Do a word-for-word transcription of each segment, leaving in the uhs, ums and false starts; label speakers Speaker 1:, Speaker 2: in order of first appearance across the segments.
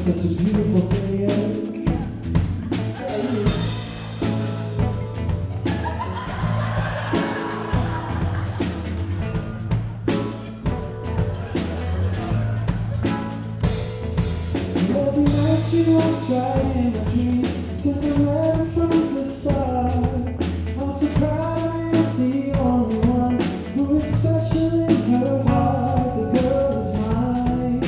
Speaker 1: such a beautiful thing, yeah. Every night she walks right in my dreams, since I met her from the start. I'm so proud I am the only one who is special in her heart. The girl is mine.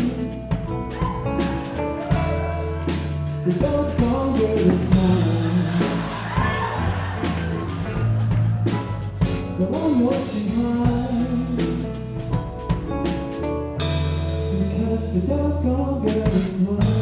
Speaker 1: The doggone girl is mine. But I know she's mine, because the doggone girl is mine.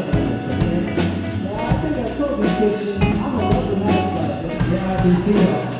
Speaker 1: I'm a love the night, but yeah, I can see that.